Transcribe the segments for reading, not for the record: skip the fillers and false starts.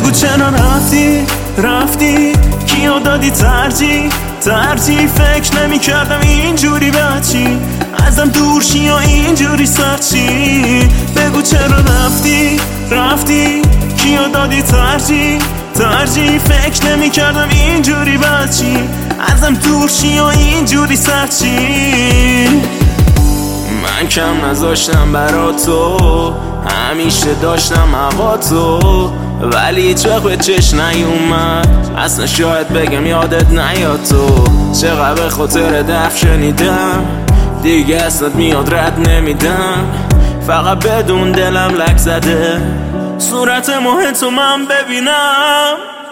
بگو چرا رفتی کیو دادی ترجیح فکر نمی کردم اینجوری بچی ازم دور شی یا اینجوری سرچی. بگو چرا رفتی کیو دادی ترجیح فکر نمی کردم اینجوری بچی ازم دور شی یا اینجوری سرچی. من کم نذاشتم برا تو همیشه داشتم هوا تو ولی هیچ وقت به چش نیومد اصلا شاید بگم یادت نیاد تو چقدر به خاطر دف شنیدم دیگه اصلا میاد رد نمیدم فقط بدون دلم لک زده صورت ماه تو من ببینم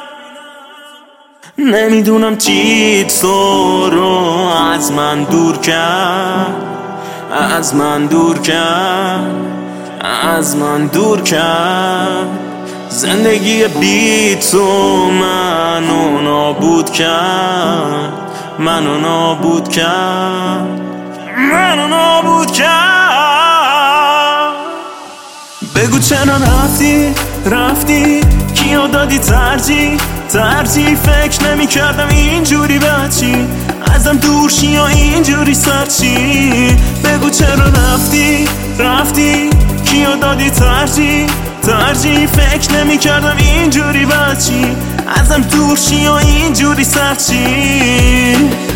نمیدونم چی تو رو از من دور کرد زندگی بی تو منو نابود کرد بگو چرا رفتی کیو دادی ترجیح فکر نمی کردم اینجوری بچی ازم دور شی یا اینجوری سرچی. بگو چرا رفتی کیو دادی ترجیح فکر نمی کردم اینجوری بچی ازم دور شی یا اینجوری سرچی.